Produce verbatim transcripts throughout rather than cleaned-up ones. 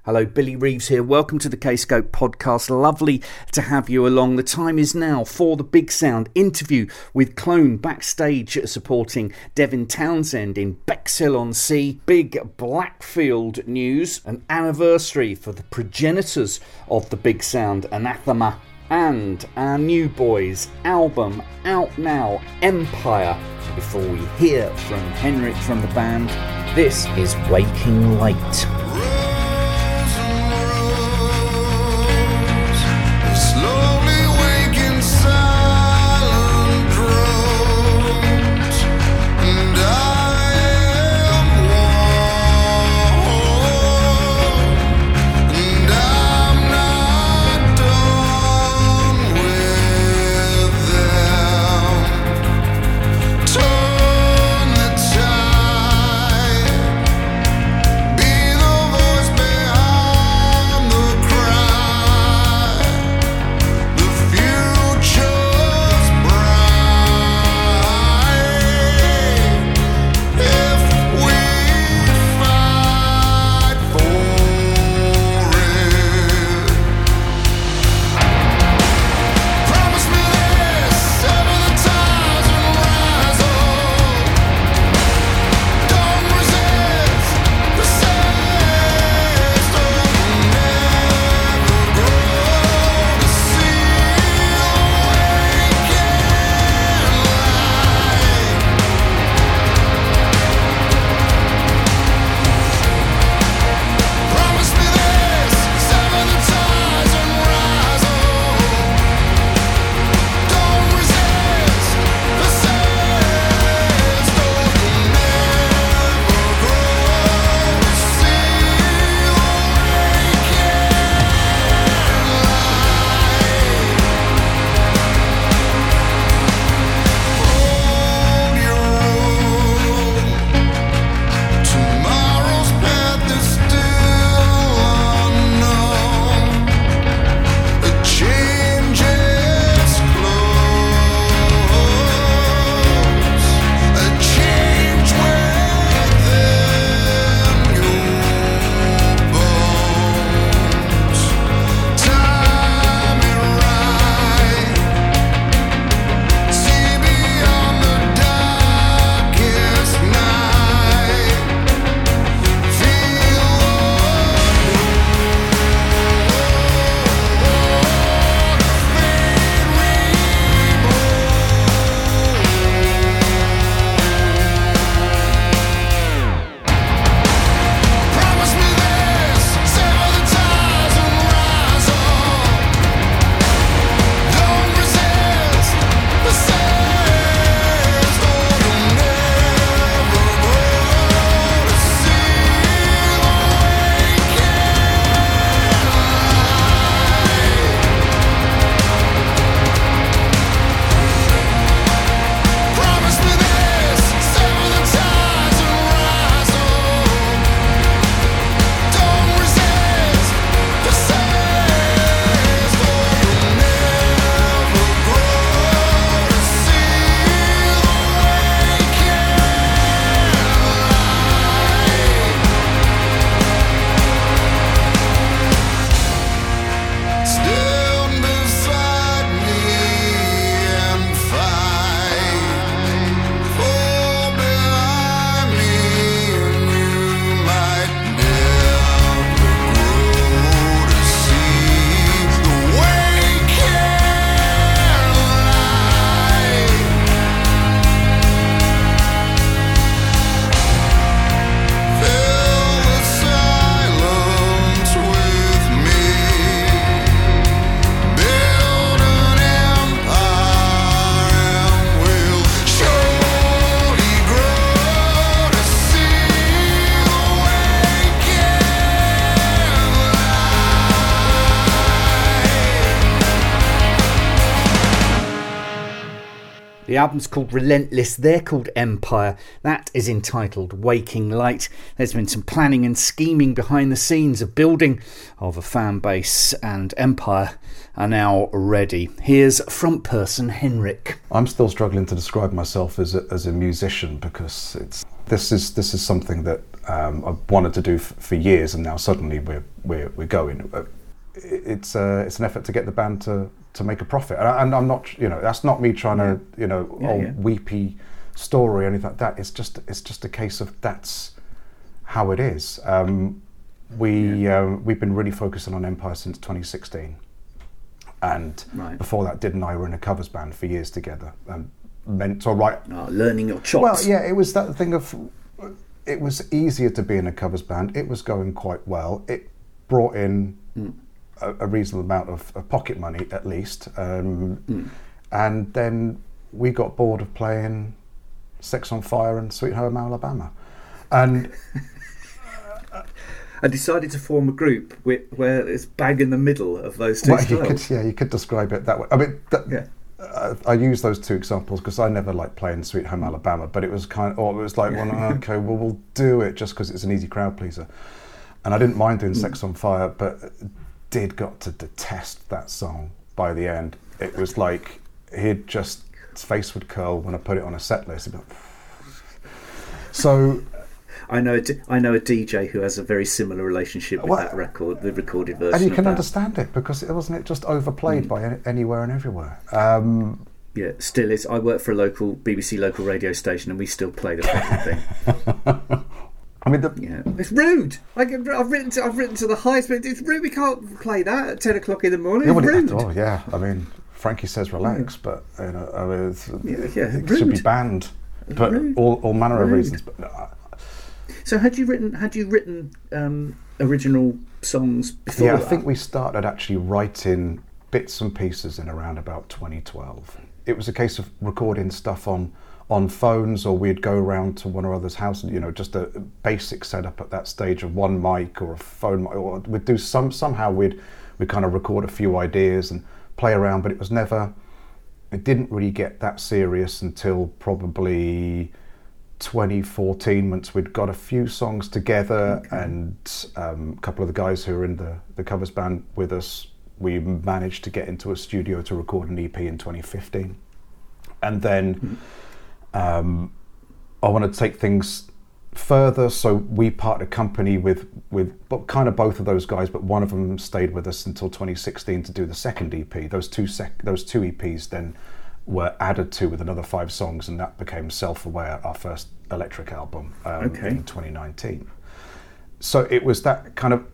Hello, Billy Reeves here. Welcome to the K-Scope podcast. Lovely to have you along. The time is now for the Big Sound interview with Clone backstage supporting Devin Townsend in Bexhill-on-Sea. Big Blackfield news, an anniversary for the progenitors of the Big Sound, Anathema, and our New Boys album out now, Empire. Before we hear from Henrik from the band, this is Waking Light. The album's called Relentless, they're called Empire, that is entitled Waking Light. There's been some planning and scheming behind the scenes, a building of a fan base, and Empire are now ready. Here's front person Henrik. I'm still struggling to describe myself as a, as a musician because it's this is this is something that um, I've wanted to do f- for years, and now suddenly we're we're we're going. It's uh, it's an effort to get the band to, to make a profit, and, I, and I'm not, you know, that's not me trying yeah. to, you know, yeah, old yeah. weepy story or anything like that. It's just it's just a case of that's how it is. Um, we yeah. um, we've been really focusing on Empire since twenty sixteen, and right. before that, Did and I were in a covers band for years together, and meant to write. Oh, learning your chops. Well, yeah, it was that thing of it was easier to be in a covers band. It was going quite well. It brought in. Mm. A, a reasonable amount of, of pocket money, at least, um, mm. and then we got bored of playing Sex on Fire and Sweet Home Alabama, and I decided to form a group with, where it's bang in the middle of those two well, styles. You could, yeah, you could describe it that way. I mean, that, yeah. uh, I use those two examples because I never liked playing Sweet Home Alabama, but it was kind of, or it was like, well, okay, well, we'll do it just because it's an easy crowd pleaser, and I didn't mind doing mm. Sex on Fire, but. Did got to detest that song by the end. It was like he'd just his face would curl when I put it on a set list. He'd be like, so I know I know a D J who has a very similar relationship with well, that record, the recorded version. And you can of understand it because it wasn't it just overplayed mm. by any, anywhere and everywhere. Um, yeah, still is. I work for a local B B C local radio station, and we still play the fucking thing. I mean, the, yeah, it's rude. Like I've written, to, I've written to the highest, but it's rude. We can't play that at ten o'clock in the morning. Yeah, it's rude. Oh yeah, I mean, Frankie says relax, yeah. but you know, I mean, it's, yeah, yeah, it rude. should be banned, but rude. all all manner rude. of reasons. But uh, so had you written had you written um, original songs before? Yeah, I that? think we started actually writing bits and pieces in around about twenty twelve. It was a case of recording stuff on. on phones, or we'd go around to one or other's house, you know, just a basic setup at that stage of one mic or a phone mic, or we'd do some, somehow we'd, we'd kind of record a few ideas and play around, but it was never, it didn't really get that serious until probably twenty fourteen, once we'd got a few songs together okay. and um, a couple of the guys who were in the, the covers band with us, we managed to get into a studio to record an E P in twenty fifteen. And then mm-hmm. Um, I want to take things further, so we parted a company with with kind of both of those guys, but one of them stayed with us until twenty sixteen to do the second E P. Those two sec- those two E Ps then were added to with another five songs, and that became Self-Aware, our first electric album um, okay. in twenty nineteen. So it was that kind of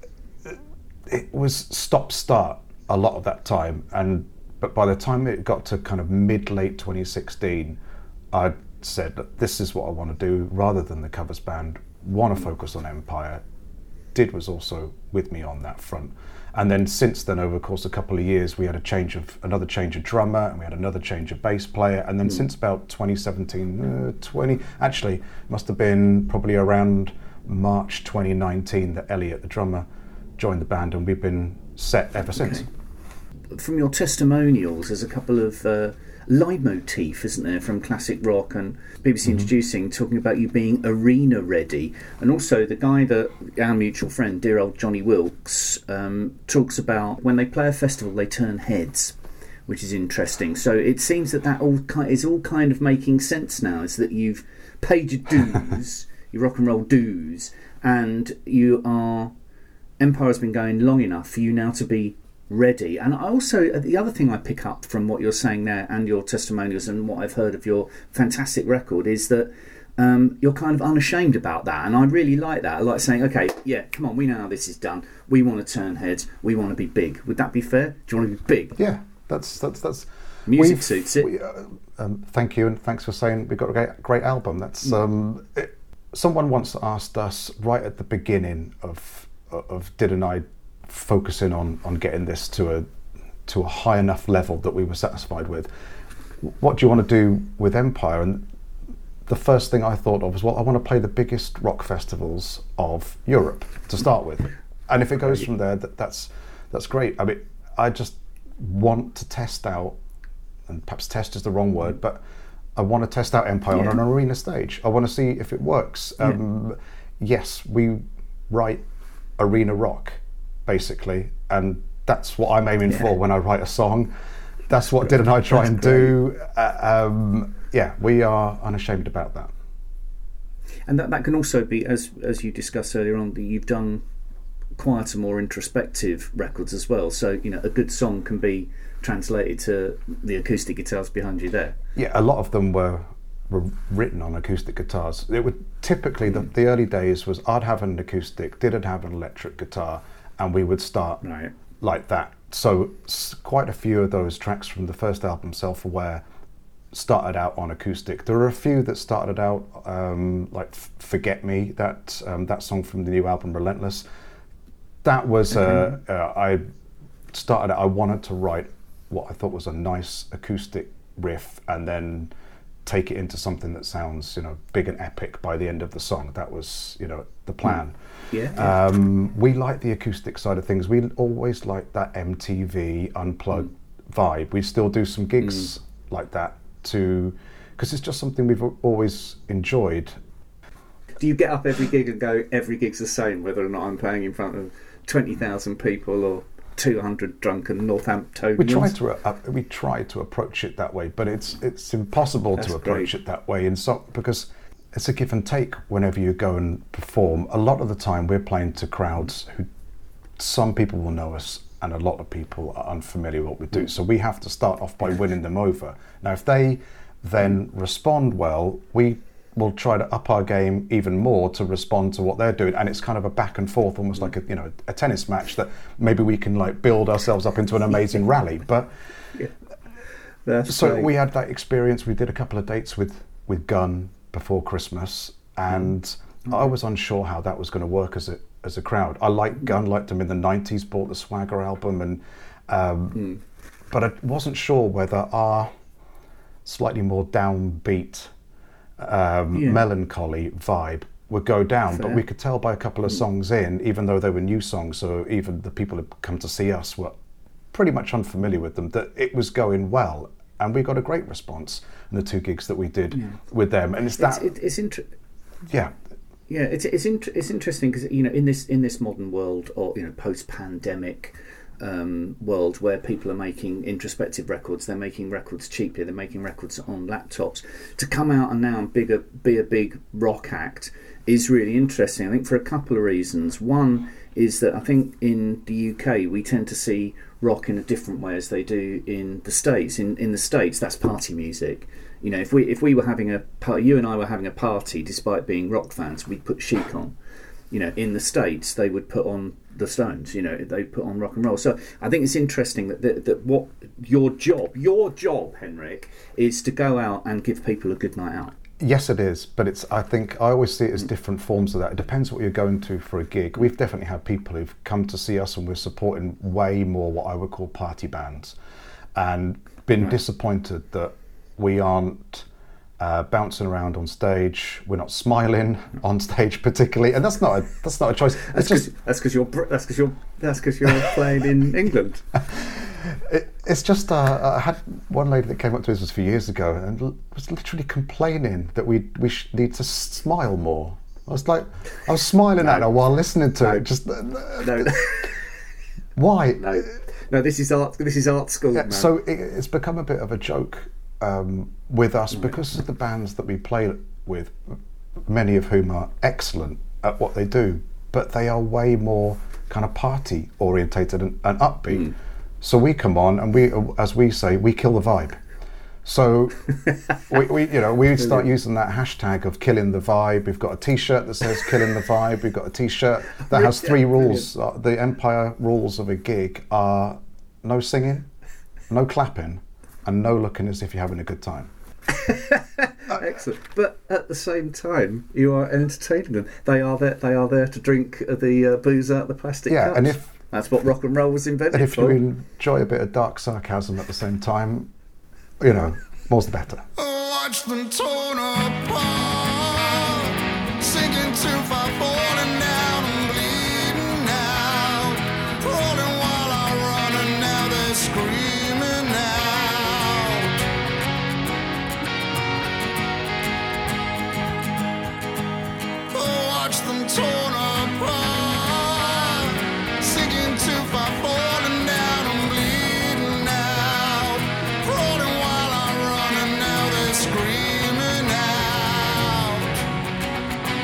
it was stop start a lot of that time, and but by the time it got to kind of mid late twenty sixteen, I said that this is what I want to do rather than the covers band. Want to focus on Empire. Did was also with me on that front, and then since then, over the course of a couple of years, we had a change of another change of drummer, and we had another change of bass player, and then mm. since about twenty seventeen, uh, twenty actually must have been probably around March twenty nineteen that Elliot, the drummer, joined the band, and we've been set ever since. Okay. From your testimonials, there's a couple of. Uh, leitmotif, isn't there, from classic rock and B B C mm-hmm. Introducing, talking about you being arena ready, and also the guy that our mutual friend, dear old Johnny Wilkes, um, talks about when they play a festival they turn heads, which is interesting. So it seems that that all ki- is all kind of making sense now. Is that you've paid your dues, your rock and roll dues, and you are Empire has been going long enough for you now to be ready. And I also, the other thing I pick up from what you're saying there and your testimonials and what I've heard of your fantastic record is that um, you're kind of unashamed about that, and I really like that. I like saying, okay, yeah, come on, we know how this is done, we want to turn heads, we want to be big. Would that be fair? Do you want to be big? Yeah, that's that's that's music suits it. We, uh, um, thank you, and thanks for saying we've got a great, great album. That's um, it, someone once asked us right at the beginning of of Did and I focusing on on getting this to a to a high enough level that we were satisfied with. What do you want to do with Empire? And the first thing I thought of was, well, I want to play the biggest rock festivals of Europe to start with, and if it goes from there, that, that's that's great. I mean, I just want to test out, and perhaps test is the wrong word, but I want to test out Empire yeah. on an arena stage. I want to see if it works. Yeah. Um, yes, we write arena rock, basically, and that's what I'm aiming yeah. for when I write a song. That's what Did and I try that's and great. do. Uh, um, yeah, we are unashamed about that. And that, that can also be, as as you discussed earlier on, that you've done quieter, more introspective records as well. So, you know, a good song can be translated to the acoustic guitars behind you there. Yeah, a lot of them were were written on acoustic guitars. It would typically, the, the early days was I'd have an acoustic, didn't have an electric guitar, and we would start right. like that. So quite a few of those tracks from the first album, Self-Aware, started out on acoustic. There are a few that started out um, like Forget Me, that um, that song from the new album Relentless. That was, uh, uh, I started, I wanted to write what I thought was a nice acoustic riff and then take it into something that sounds, you know, big and epic by the end of the song. That was, you know, the plan. Yeah. yeah. Um, we like the acoustic side of things. We always like that M T V unplugged mm. vibe. We still do some gigs mm. like that too, because it's just something we've always enjoyed. Do you get up every gig and go, every gig's the same, whether or not I'm playing in front of twenty thousand people or two hundred drunken Northamptonians? We try to uh, we try to approach it that way, but it's it's impossible That's to approach great. it that way in so because it's a give and take whenever you go and perform. A lot of the time we're playing to crowds who some people will know us and a lot of people are unfamiliar with what we do. Mm. So we have to start off by winning them over. Now if they then respond well, we will try to up our game even more to respond to what they're doing, and it's kind of a back and forth, almost like a you know a tennis match that maybe we can like build ourselves up into an amazing rally. But yeah. That's so great. we had that experience. We did a couple of dates with with Gun before Christmas, and mm. I was unsure how that was going to work as a as a crowd. I liked Gun, liked them in the nineties, bought the Swagger album, and um, mm. but I wasn't sure whether our slightly more downbeat Um, yeah. melancholy vibe would go down. Fair. But we could tell by a couple of songs in, even though they were new songs, so even the people who come to see us were pretty much unfamiliar with them, that it was going well, and we got a great response in the two gigs that we did yeah. with them. And it's that it's, it, it's inter- yeah yeah it's it's, inter- it's interesting because you know in this in this modern world, or you know post-pandemic Um, world where people are making introspective records, they're making records cheaply, they're making records on laptops. To come out and now and big a, be a big rock act is really interesting, I think, for a couple of reasons. One is that I think in the U K we tend to see rock in a different way as they do in the States. In in the States, that's party music. You know, if we if we were having a par- you and I were having a party, despite being rock fans, we'd put Chic on. You know, in the States, they would put on the Stones. You know, they put on rock and roll. So I think it's interesting that, that that what your job, your job, Henrik, is to go out and give people a good night out. Yes, it is, but it's. I think I always see it as different forms of that. It depends what you're going to for a gig. We've definitely had people who've come to see us, and we're supporting way more what I would call party bands, and been right. disappointed that we aren't. Uh, bouncing around on stage, we're not smiling on stage particularly, and that's not a that's not a choice. It's that's just that's because you're that's because you're that's because you're playing in England. It, it's just uh, I had one lady that came up to us a few years ago and l- was literally complaining that we we sh- need to smile more. I was like, I was smiling no. at her while listening to no. it. Just uh, no. Why? No, no. This is art. This is art school. Yeah, man. So it, it's become a bit of a joke. Um, with us, because of the bands that we play with, many of whom are excellent at what they do, but they are way more kind of party orientated and, and upbeat. Mm. So we come on and we, as we say, we kill the vibe. So we, we, you know, we start using that hashtag of killing the vibe. We've got a T-shirt that says "killing the vibe." We've got a T-shirt that has three rules. Uh, the Empire rules of a gig are no singing, no clapping, and no looking as if you're having a good time. Excellent. But at the same time, you are entertaining them. They are there. They are there to drink the uh, booze out of the plastic yeah, cups. And if that's what rock and roll was invented and if for. you enjoy a bit of dark sarcasm at the same time, you know, more's the better. Watch them torn apart, sinking too far, falling down and bleeding out, crawling while I run, and now they're screaming out. Watch them torn apart, sinking too far, falling down and bleeding out, crawling while I run, and now they're screaming out.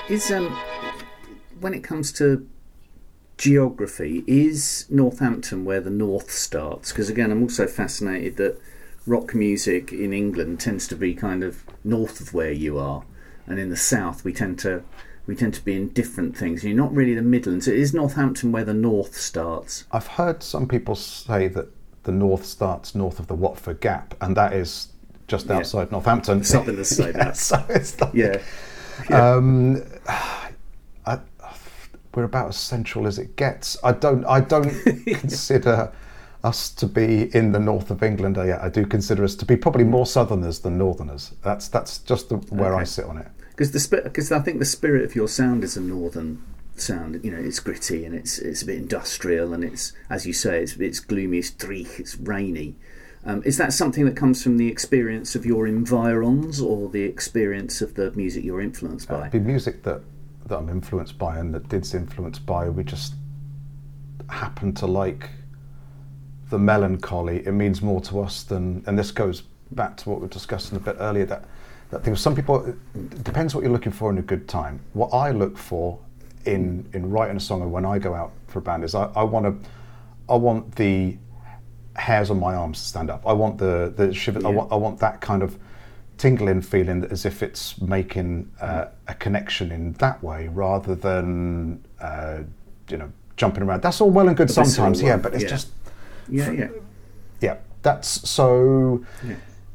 Is um when it comes to geography, is Northampton where the north starts? Because again, I'm also fascinated that rock music in England tends to be kind of north of where you are, and in the south we tend to we tend to be in different things. You're not really the Midlands. Is Northampton where the north starts? I've heard some people say that the north starts north of the Watford Gap, and that is just Yeah. outside Northampton. Southerners say Yeah, that. so it's like, Yeah. Yeah. Um, I, we're about as central as it gets. I don't. I don't consider us to be in the north of England. I, I do consider us to be probably more Southerners than Northerners. That's that's just the, where Okay. I sit on it. Because the spi- because I think the spirit of your sound is a northern sound. You know, it's gritty and it's it's a bit industrial and it's, as you say, it's it's gloomy, it's dreich, it's rainy. Um, is that something that comes from the experience of your environs or the experience of the music you're influenced by? It'd be music that that I'm influenced by and that Did's influenced by. We just happen to like the melancholy. It means more to us than, and this goes back to what we were discussing a bit earlier, that that there were some people, it depends what you're looking for in a good time. What I look for in in writing a song and when I go out for a band is I, I want to I want the hairs on my arms to stand up. I want the the shiver. Yeah. I want I want that kind of tingling feeling, as if it's making uh, a connection in that way, rather than uh, you know jumping around. That's all well and good The visceral sometimes, yeah, one, but it's yeah. just Yeah, yeah. yeah. That's so. Yeah.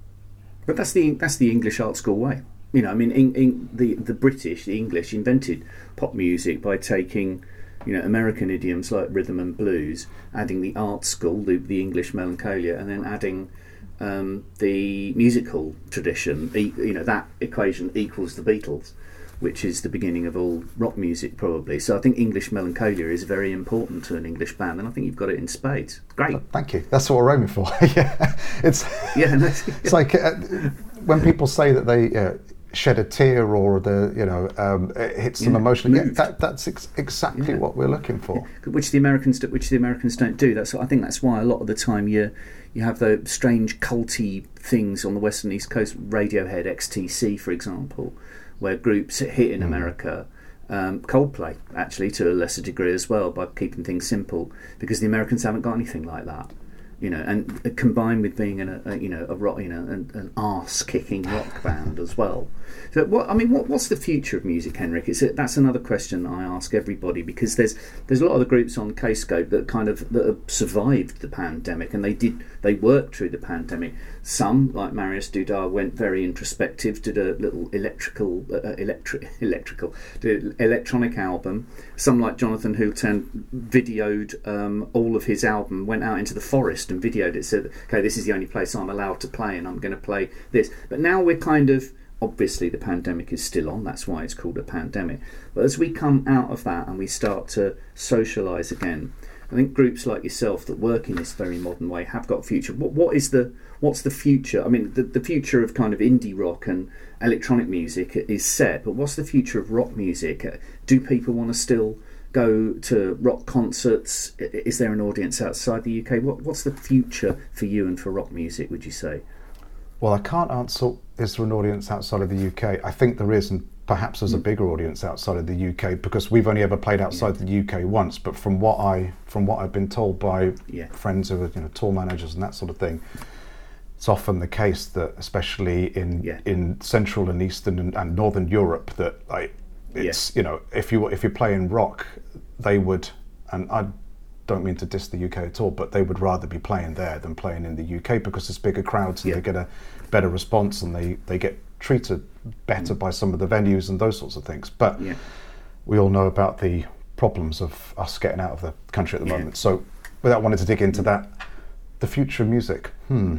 But that's the that's the English art school way. You know, I mean, in, in the the British, the English invented pop music by taking, you know, American idioms like rhythm and blues, adding the art school, the, the English melancholia, and then adding um, the musical tradition. E- you know, that equation equals the Beatles, which is the beginning of all rock music, probably. So I think English melancholia is very important to an English band, and I think you've got it in spades. Great. Thank you. That's what we're aiming for. Yeah, it's Yeah. No, it's like uh, when people say that they uh, shed a tear or the you know um, it hits them Yeah, emotionally. Yeah, moved. that, that's ex- exactly Yeah. what we're looking for. which the Americans do, which the Americans don't do. That's I think that's why a lot of the time you you have the strange culty things on the Western East Coast. Radiohead, X T C, for example, where groups hit in America. Um, Coldplay, actually, to a lesser degree as well, by keeping things simple, because the Americans haven't got anything like that. You know, and uh, combined with being in a, a you know a rock, you know, an, an arse-kicking rock band as well. So, what I mean, what, what's the future of music, Henrik? It's a, that's another question I ask everybody, because there's there's a lot of the groups on Kscope that kind of that have survived the pandemic, and they did they worked through the pandemic. Some, like Marius Dudar, went very introspective, did a little electrical, uh, electric, electrical, did an electronic album. Some, like Jonathan Hulten, videoed um, all of his album, went out into the forest and videoed it, said, okay, this is the only place I'm allowed to play and I'm going to play this. But now we're kind of, obviously the pandemic is still on, that's why it's called a pandemic. But as we come out of that and we start to socialise again, I think groups like yourself that work in this very modern way have got a future. What, what is the what's the future? I mean, the, the future of kind of indie rock and electronic music is set, but what's the future of rock music? Do people want to still go to rock concerts? Is there an audience outside the U K? What What's the future for you and for rock music, would you say? Well, I can't answer, is there an audience outside of the U K? I think there is, and perhaps there's a bigger audience outside of the U K, because we've only ever played outside yeah. the U K once. But from what I from what I've been told by yeah. friends who are, you know, tour managers and that sort of thing, it's often the case that, especially in yeah. in Central and Eastern and, and Northern Europe, that like it's yeah. you know, if you if you're playing rock, they would, and I don't mean to diss the U K at all, but they would rather be playing there than playing in the U K, because there's bigger crowds and yeah. they get a better response and they, they get treated better mm. by some of the venues and those sorts of things. But yeah. we all know about the problems of us getting out of the country at the yeah. moment. So without wanting to dig into that, the future of music, hmm.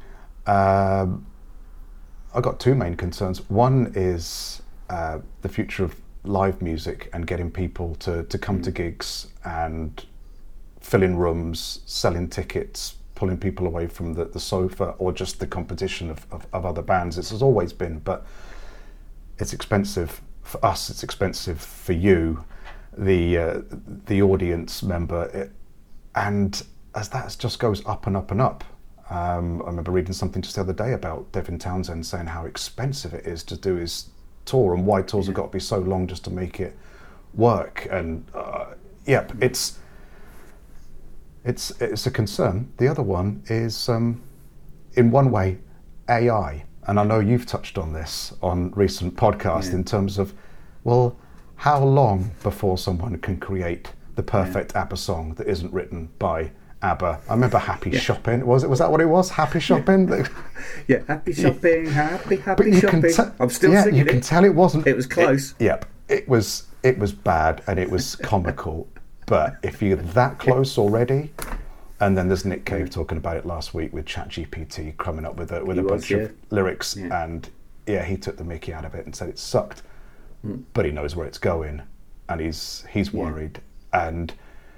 Um, I've got two main concerns. One is uh, the future of live music and getting people to, to come mm. to gigs and filling rooms, selling tickets, pulling people away from the, the sofa or just the competition of, of, of other bands. It's, it's always been, but it's expensive for us, it's expensive for you, the uh, the audience member, it, and as that just goes up and up and up. Um, I remember reading something just the other day about Devin Townsend saying how expensive it is to do his tour, and why tours have got to be so long just to make it work. And uh, yep, it's it's it's a concern. The other one is, um, in one way, A I, and I know you've touched on this on recent podcasts yeah. in terms of, well, how long before someone can create the perfect yeah. ABBA song that isn't written by ABBA? I remember Happy yeah. Shopping. Was it? Was that what it was? Happy Shopping. Yeah, yeah. Happy Shopping. Happy Happy you Shopping. Can te- I'm still yeah, singing you it. can tell it wasn't. It was close. It, yep. It was. It was bad and it was comical. But if you're that close already, and then there's Nick Cave talking about it last week with ChatGPT coming up with a with He a was, bunch yeah. of lyrics, yeah. and yeah, he took the mickey out of it and said it sucked, mm. but he knows where it's going, and he's he's worried. Yeah. And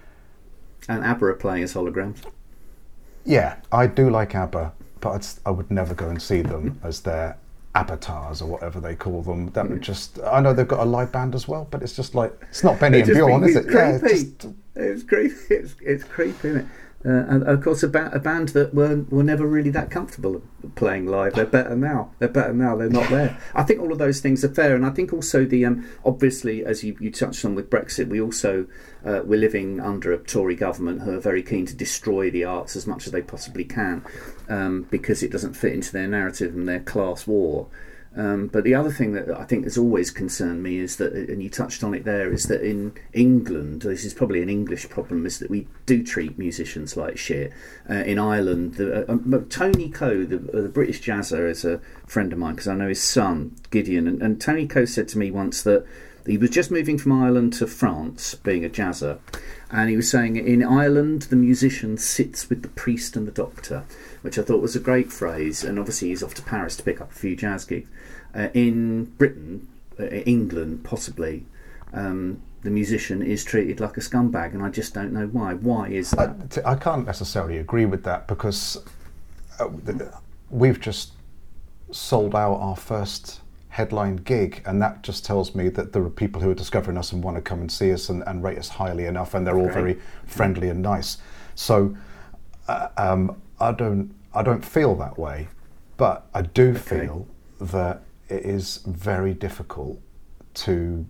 and ABBA are playing as holograms. Yeah, I do like ABBA, but I'd, I would never go and see them as their avatars or whatever they call them. That would just, I know they've got a live band as well, but it's just like, it's not Benny and Bjorn, is it? Creepy. Yeah, it's just, it's creepy. It's, it's creepy, isn't it? Uh, and of course, a, ba- a band that were were never really that comfortable playing live. They're better now. They're better now. They're not there. I think all of those things are fair, and I think also the um, obviously, as you, you touched on with Brexit, we also uh, we're living under a Tory government who are very keen to destroy the arts as much as they possibly can, um, because it doesn't fit into their narrative and their class war. Um, but the other thing that I think has always concerned me is that, and you touched on it there, is that in England, this is probably an English problem, is that we do treat musicians like shit. Uh, in Ireland, the, uh, Tony Coe, the, uh, the British jazzer, is a friend of mine because I know his son, Gideon, and, and Tony Coe said to me once that he was just moving from Ireland to France, being a jazzer, and he was saying in Ireland the musician sits with the priest and the doctor, which I thought was a great phrase, and obviously he's off to Paris to pick up a few jazz gigs. Uh, in Britain, uh, England possibly, um, the musician is treated like a scumbag, and I just don't know why. Why is that? I, I can't necessarily agree with that, because uh, we've just sold out our first headline gig, and that just tells me that there are people who are discovering us and want to come and see us and, and rate us highly enough, and they're all Great. very friendly and nice. So uh, um, I don't I don't feel that way, but I do okay. feel that it is very difficult to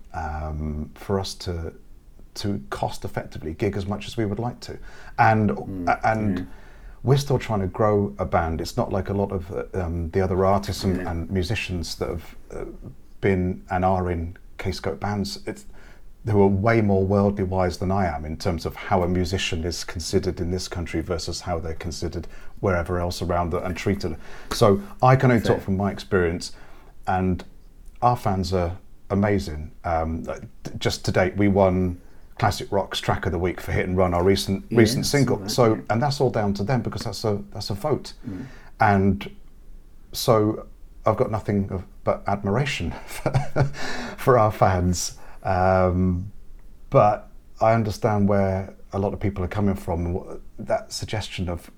um, for us to to cost effectively gig as much as we would like to, and mm, and. Yeah. We're still trying to grow a band. It's not like a lot of um, the other artists and, yeah. and musicians that have uh, been and are in K-Scope bands. It's, who are way more worldly wise than I am in terms of how a musician is considered in this country versus how they're considered wherever else around the, and treated. So I can only Fair. talk from my experience, and our fans are amazing. Um, just to date, we won Classic Rock's Track of the Week for Hit and Run, our recent yeah, recent single. that, so, yeah. and that's all down to them, because that's a that's a vote, mm. and so I've got nothing of, but admiration for, for our fans. Um, but I understand where a lot of people are coming from. That suggestion of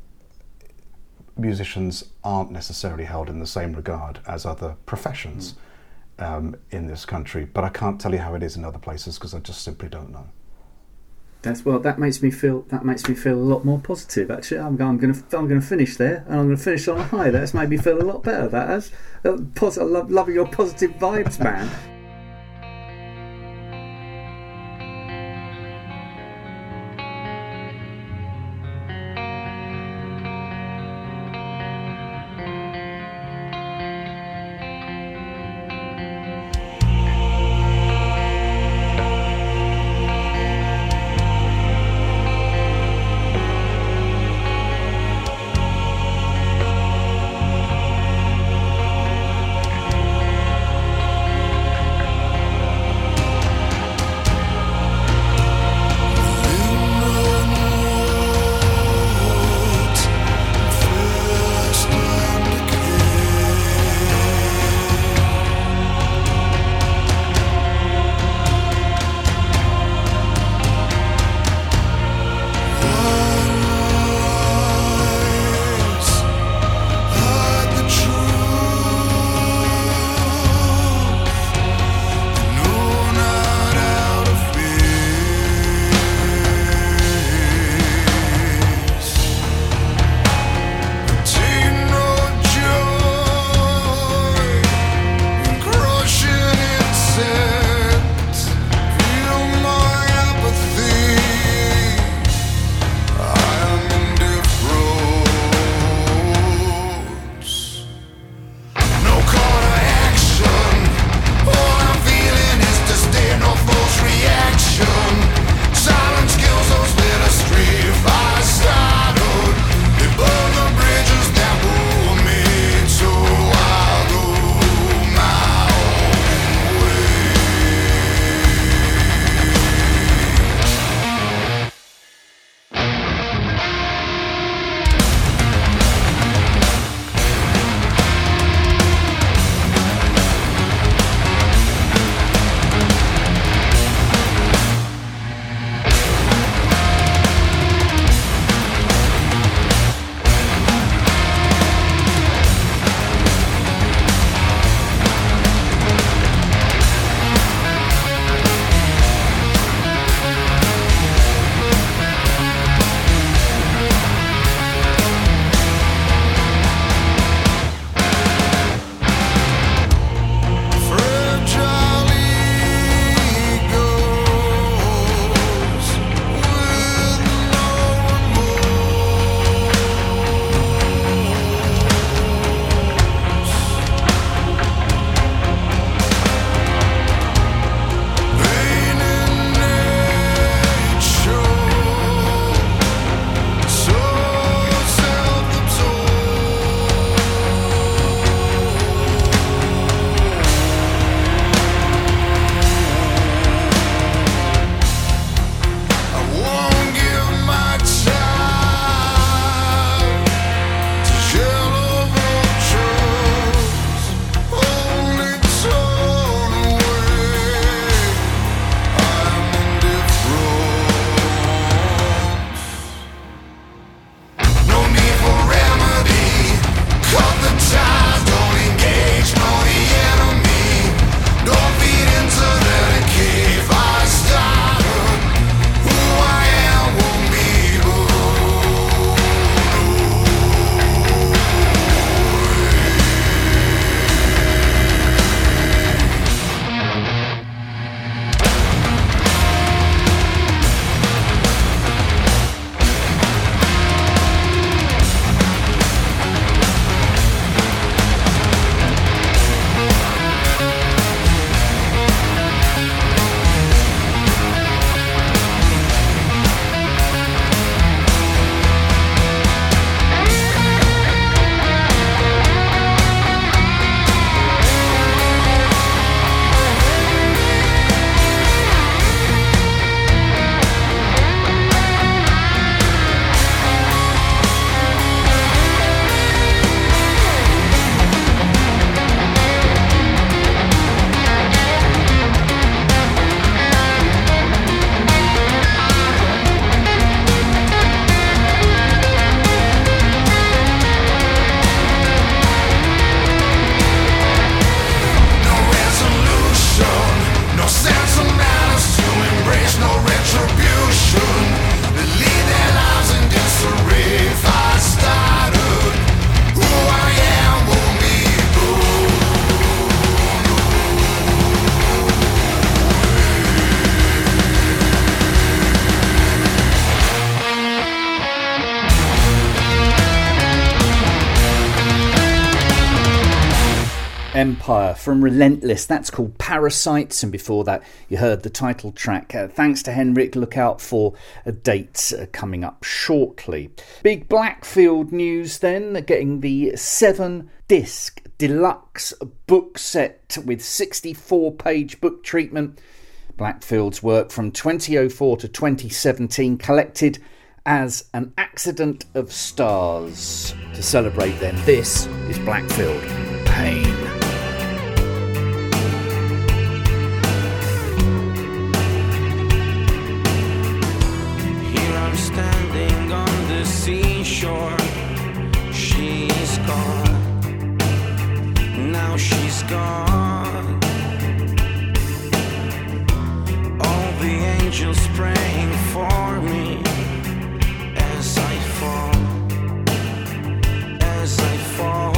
musicians aren't necessarily held in the same regard as other professions mm. um, in this country. But I can't tell you how it is in other places, because I just simply don't know. That's well. That makes me feel. That makes me feel a lot more positive. Actually, I'm, I'm going to. I'm going to finish there, and I'm going to finish on a high. That's made me feel a lot better. That has. Uh, pos- I love loving your positive vibes, man. Empire from Relentless. That's called Parasites, and before that you heard the title track. Uh, thanks to Henrik. Look out for uh, dates uh, coming up shortly. Big Blackfield news then, getting the seven disc deluxe book set with sixty-four page book treatment. Blackfield's work from twenty oh four to twenty seventeen collected as An Accident of Stars. To celebrate then, this is Blackfield Pain. Standing on the seashore, she's gone. Now she's gone. All the angels praying for me as I fall, as I fall.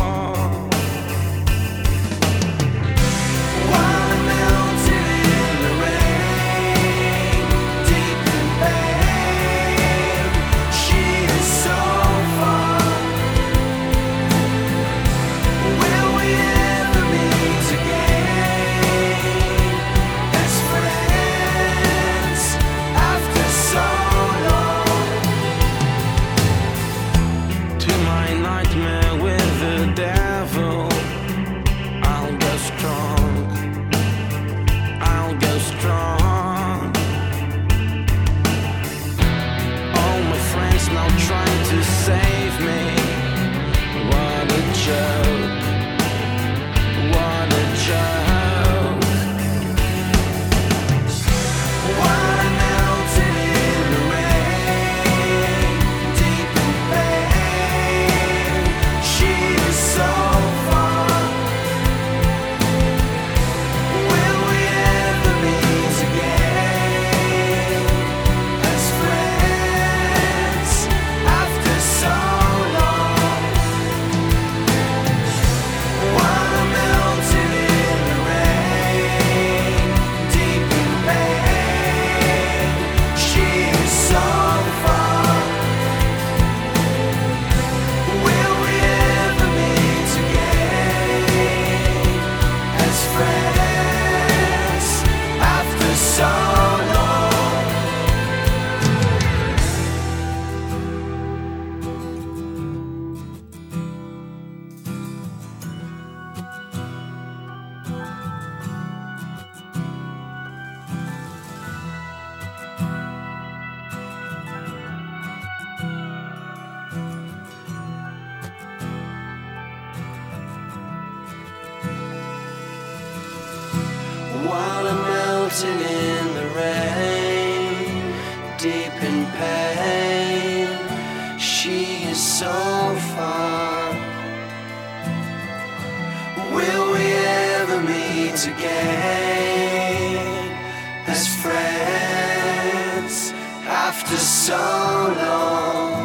While I'm melting in the rain, deep in pain. She is so far. Will we ever meet again as friends after so long? To my nightmare with the devil, I'll go strong. I'll go strong. All my friends now trying to save me. What a joke. What a joke. While I'm melting in the rain, deep in pain. She is so far. Will we ever meet again as friends after so long? While I'm melting in the rain, deep in pain. She is so far. Will we ever meet again as friends after so long? While I'm melting in the rain, deep in pain. She is so far. Will we ever meet again as friends after so long?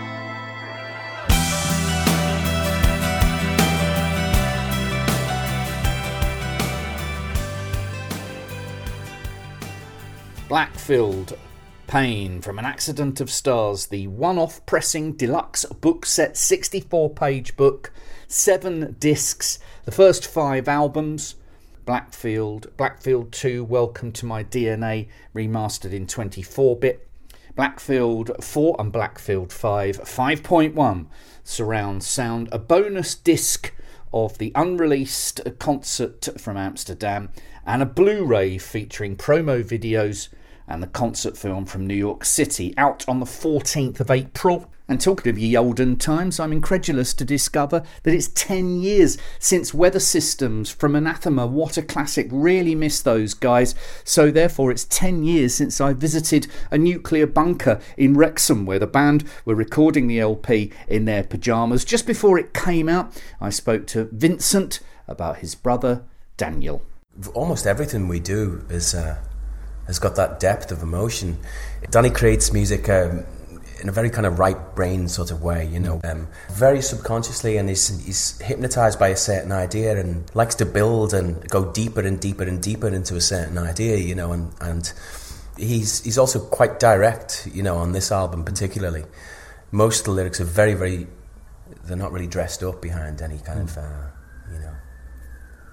Blackfield Pain from An Accident of Stars, the one-off pressing deluxe book set, sixty-four page book, seven discs, the first five albums. Blackfield, Blackfield two, Welcome to My D N A, remastered in twenty-four bit. Blackfield four and Blackfield five, five point one surround sound, a bonus disc of the unreleased concert from Amsterdam, and a Blu-ray featuring promo videos and the concert film from New York City, out on the fourteenth of April. And talking of ye olden times, I'm incredulous to discover that it's ten years since Weather Systems from Anathema. What a classic. Really miss those guys. So therefore it's ten years since I visited a nuclear bunker in Wrexham, where the band were recording the L P in their pyjamas. Just before it came out, I spoke to Vincent about his brother Daniel. Almost everything we do is uh, has got that depth of emotion. Danny creates music um, in a very kind of right brain sort of way, you know, um, very subconsciously, and he's, he's hypnotised by a certain idea and likes to build and go deeper and deeper and deeper into a certain idea, you know, and, and he's he's also quite direct, you know, on this album particularly. Most of the lyrics are very, very, they're not really dressed up behind any kind mm. of, uh, you know,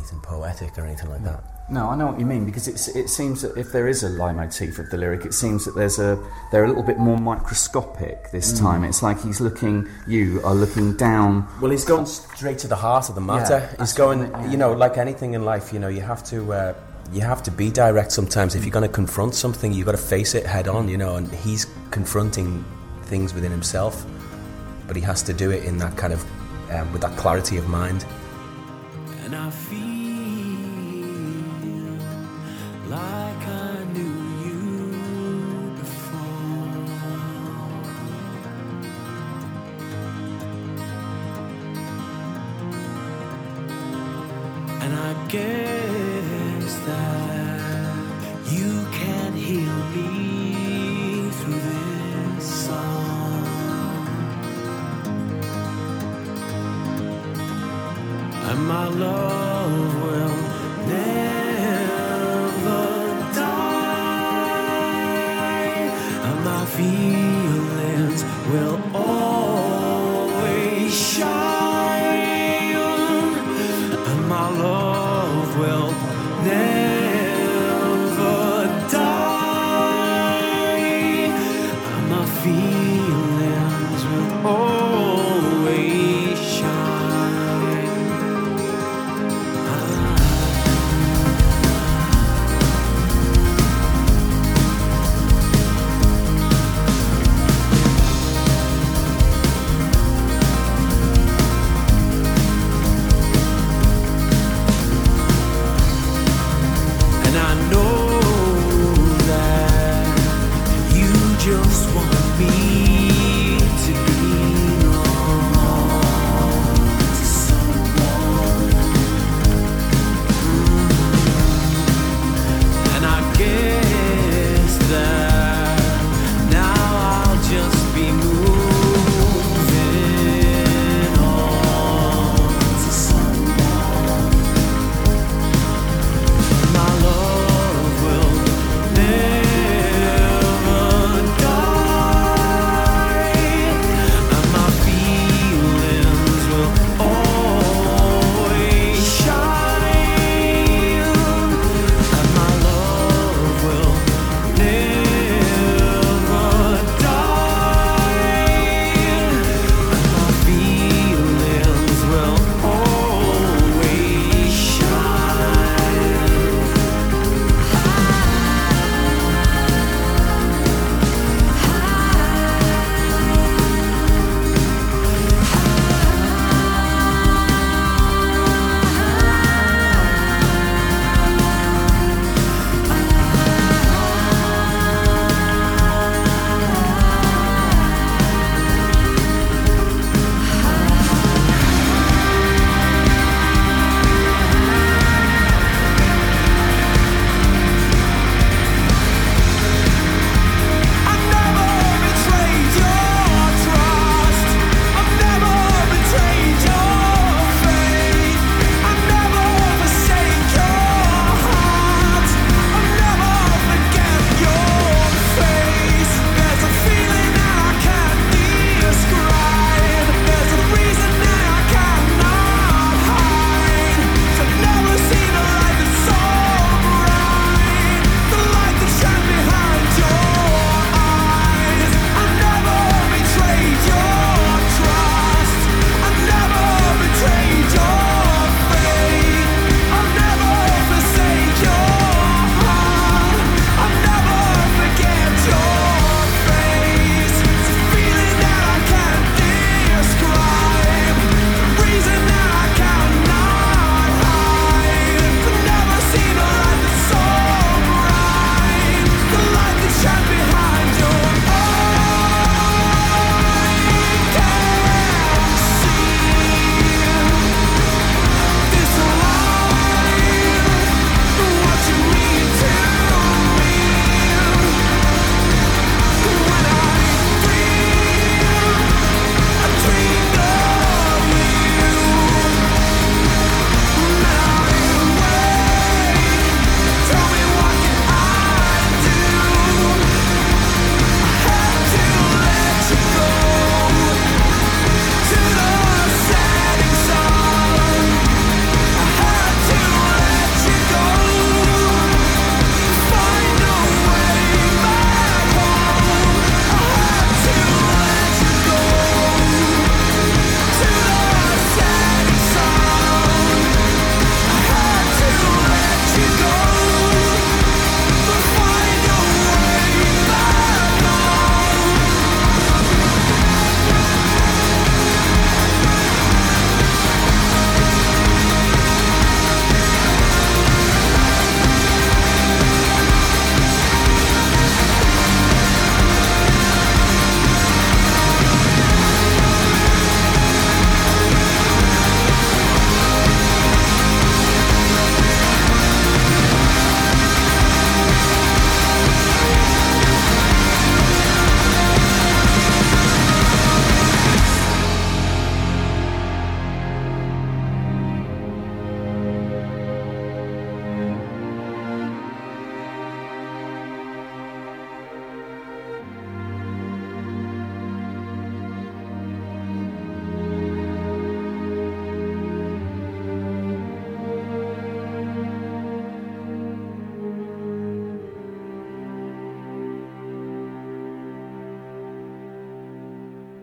anything poetic or anything like that. No, I know what you mean, because it's, it seems that if there is a leitmotif of the lyric, it seems that there's a they're a little bit more microscopic this Mm. time. It's like he's looking, you are looking down. Well, he's going straight to the heart of the matter. Yeah, he's that's going, what I mean, yeah. you know, like anything in life, you know, you have to uh, you have to be direct sometimes. If you're going to confront something, you've got to face it head on, you know, and he's confronting things within himself, but he has to do it in that kind of, um, with that clarity of mind. And I feel like I knew you before. And I guess that you can heal me through this song. And my love will never die, and my feelings will always shine, and my love will never die, and my feelings will always shine.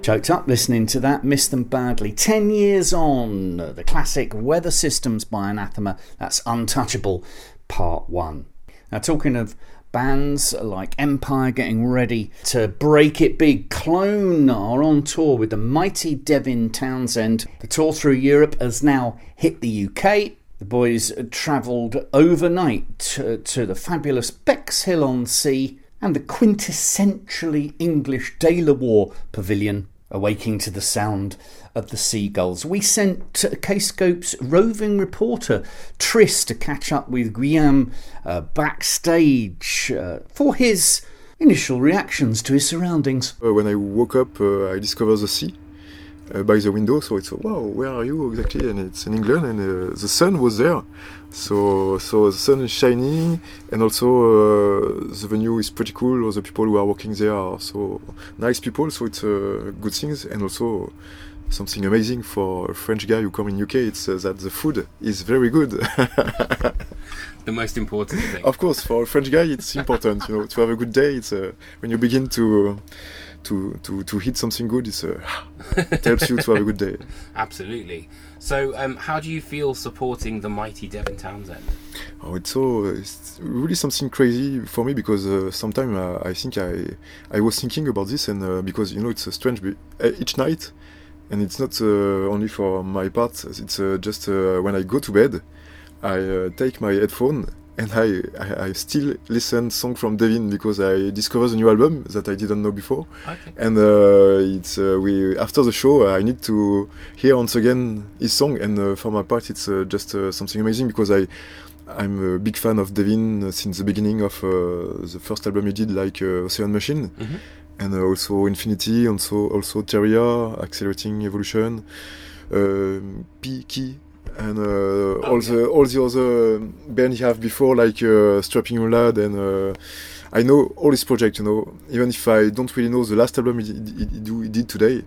Choked up listening to that, missed them badly. Ten years on, the classic Weather Systems by Anathema, that's Untouchable, part one. Now, talking of bands like Empire getting ready to break it big, Clone are on tour with the mighty Devin Townsend. The tour through Europe has now hit the U K. The boys travelled overnight to, to the fabulous Bexhill-on-Sea and the quintessentially English De La Warr Pavilion, awaking to the sound of the seagulls. We sent Kscope's roving reporter Tris to catch up with Guillaume uh, backstage uh, for his initial reactions to his surroundings. Uh, when I woke up, uh, I discovered the sea uh, by the window, so it's, wow, where are you exactly? And it's in England, and uh, the sun was there. So, so the sun is shining, and also uh, the venue is pretty cool. All the people who are working there are so nice people, so it's uh, good things, and also something amazing for a French guy who come in U K. It's uh, that the food is very good. The most important thing. Of course, for a French guy, it's important, you know, to have a good day. It's uh, when you begin to to to to eat something good, it's uh, it helps you to have a good day. Absolutely. So, um, how do you feel supporting the mighty Devin Townsend? Oh, it's so it's really something crazy for me because uh, sometimes uh, I think I I was thinking about this, and uh, because you know it's uh, strange be- uh, each night, and it's not uh, only for my part. It's uh, just uh, when I go to bed, I uh, take my headphone and I, I I still listen song from Devin because I discovered a new album that I didn't know before. Okay. And uh, it's uh, we after the show I need to hear once again his song, and uh, for my part it's uh, just uh, something amazing because I I'm a big fan of Devin uh, since the beginning of uh, the first album he did, like uh, Ocean Machine, Mm-hmm. and uh, also Infinity, also also Terria, Accelerating Evolution, uh, P-Key, and uh, all Okay. the all the other bands you have before, like uh, Strapping Young Lad, and uh, I know all his projects, you know, even if I don't really know the last album he, he, he, do, he did today.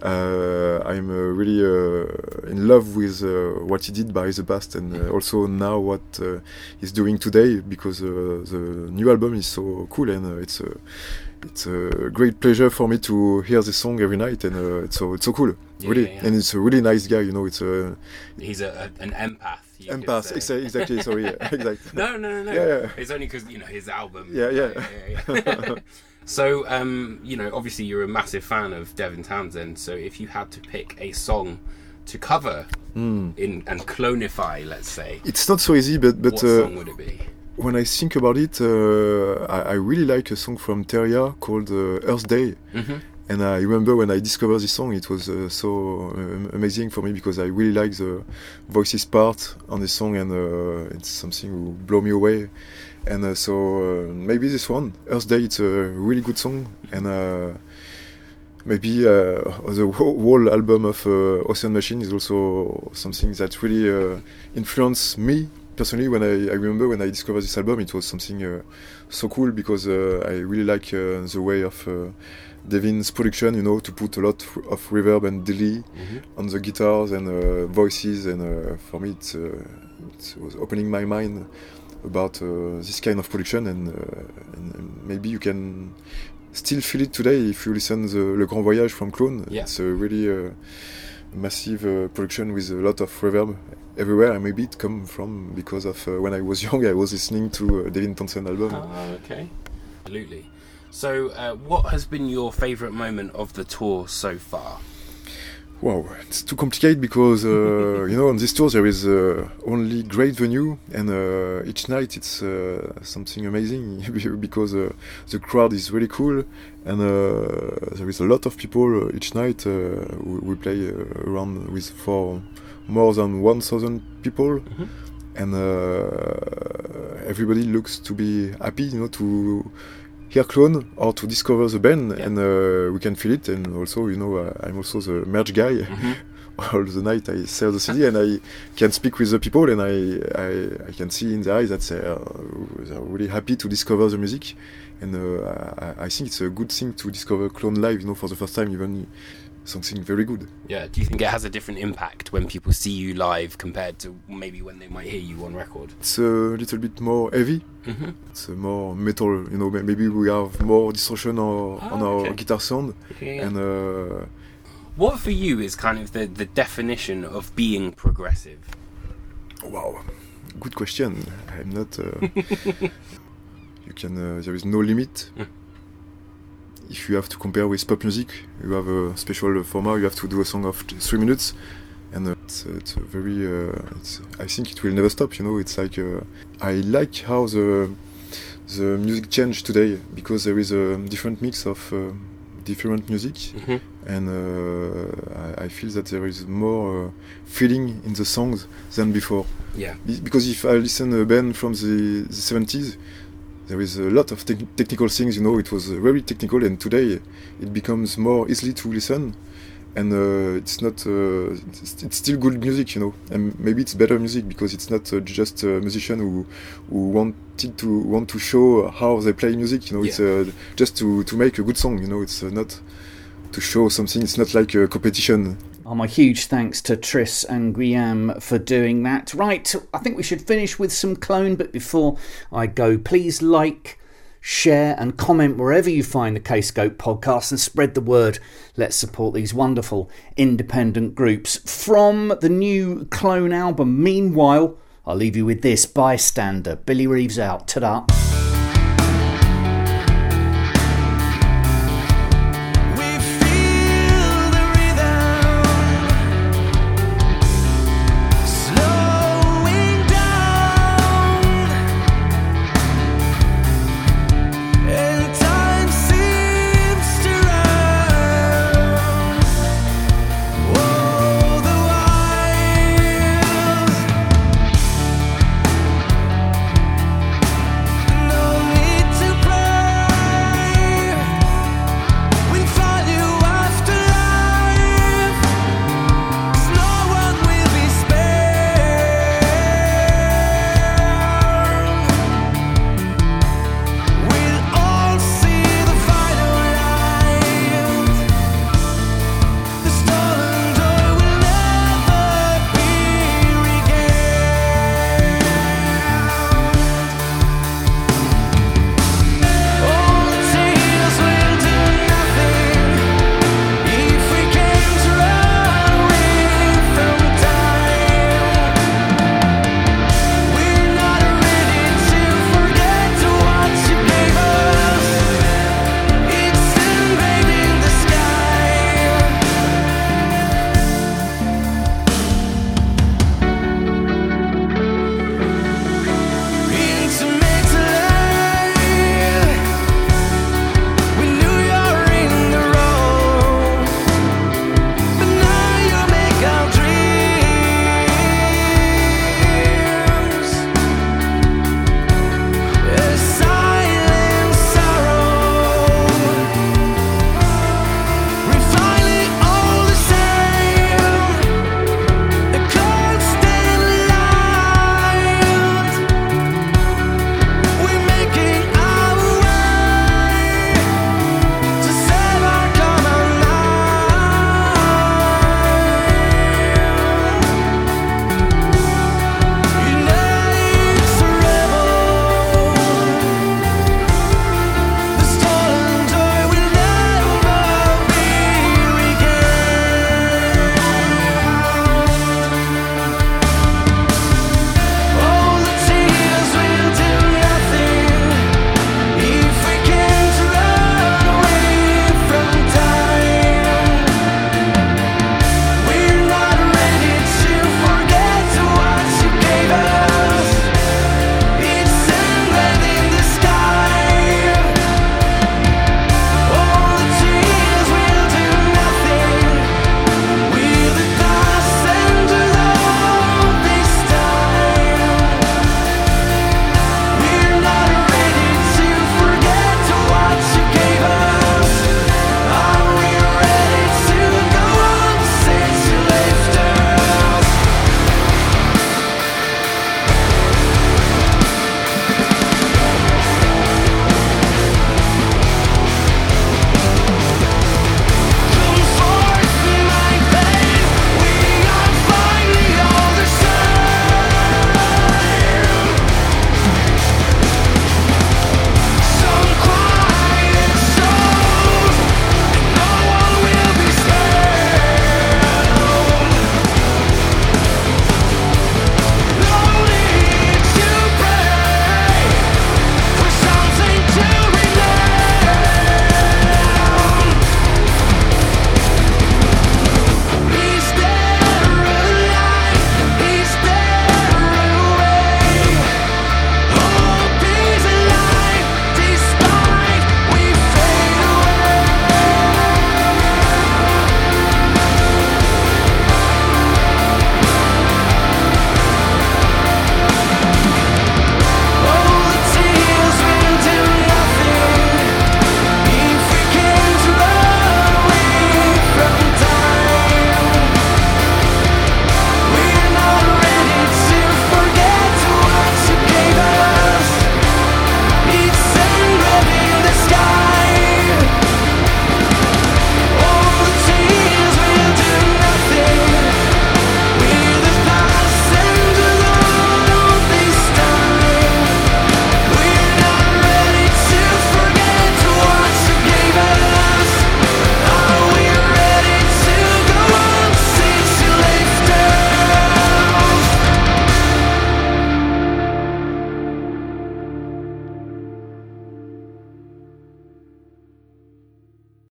Uh, I'm uh, really uh, in love with uh, what he did by the past, and uh, also now what uh, he's doing today, because uh, the new album is so cool, and uh, it's a it's a great pleasure for me to hear this song every night, and uh, it's so it's so cool, Yeah, really, yeah, yeah. and it's a really nice guy, you know. It's a He's a, a, an empath. you could empath, say. exa- exactly. Sorry, yeah, exactly. No, no, no, no. Yeah, yeah. It's only because, you know, his album. Yeah, yeah. yeah, yeah. So, um, you know, obviously you're a massive fan of Devin Townsend. So if you had to pick a song to cover Mm. in and clonify, let's say, It's not so easy, but but what uh, song would it be? when I think about it, uh, I, I really like a song from Terria called uh, Earth Day. Mm-hmm. And I remember when I discovered this song, it was uh, so uh, amazing for me because I really like the voices part on the song, and uh, it's something who blow me away. And uh, so uh, maybe this one, Earth Day, it's a really good song. And uh, maybe uh, the whole, whole album of uh, Ocean Machine is also something that really uh, influenced me personally. When I, I remember when I discovered this album, it was something uh, so cool because uh, I really like uh, the way of uh, Devin's production, you know, to put a lot of reverb and delay Mm-hmm. on the guitars and uh, voices, and uh, for me it's, uh, it was opening my mind about uh, this kind of production, and, uh, and, and maybe you can still feel it today if you listen the Le Grand Voyage from Clone. Yeah. It's a really uh, massive uh, production with a lot of reverb everywhere, and maybe it come from because of uh, when I was young I was listening to uh, Devin Townsend album. Oh, okay. Absolutely. So, uh, what has been your favourite moment of the tour so far? Wow, it's too complicated because uh, you know, on this tour there is uh, only great venue, and uh, each night it's uh, something amazing because uh, the crowd is really cool, and uh, there is a lot of people uh, each night. Uh, we, we play uh, around with for more than one thousand people, Mm-hmm. and uh, everybody looks to be happy, you know, to hear Clone or to discover the band, Yeah. and uh, we can feel it. And also, you know, uh, I'm also the merch guy. Mm-hmm. All the night I sell the C D, and I can speak with the people, and I I, I can see in their eyes that they are, they're really happy to discover the music. And uh, I, I think it's a good thing to discover Clone live, you know, for the first time, even something very good. Yeah. Do you think it has a different impact when people see you live compared to maybe when they might hear you on record? It's a little bit more heavy. Mm-hmm. It's uh, more metal. You know, maybe we have more distortion or, Oh, on our okay. guitar sound. Yeah. And uh, What for you is kind of the, the definition of being progressive? wow, good question. I'm not. Uh, you can. Uh, there is no limit. Mm. If you have to compare with pop music, you have a special format. You have to do a song of t- three minutes, and uh, it's, uh, it's a very. Uh, it's, I think it will never stop. You know, it's like uh, I like how the the music changed today because there is a different mix of uh, different music, Mm-hmm. and uh, I, I feel that there is more uh, feeling in the songs than before. Yeah. Be- Because if I listen a band from the, the seventies, there is a lot of te- technical things, you know, it was uh, very technical, and today it becomes more easily to listen, and uh, it's not, uh, it's, it's still good music, you know, and maybe it's better music because it's not uh, just a musician who who wanted to want to show how they play music, you know, it's uh, just to, to make a good song, you know, it's uh, not to show something, it's not like a competition. Oh, my huge thanks to Tris and Guillaume for doing that. Right, I think we should finish with some Clone, but before I go, please like, share and comment wherever you find the K-Scope podcast and spread the word. Let's support these wonderful independent groups. From the new Clone album, meanwhile, I'll leave you with this, Bystander. Billy Reeves out. Ta-da.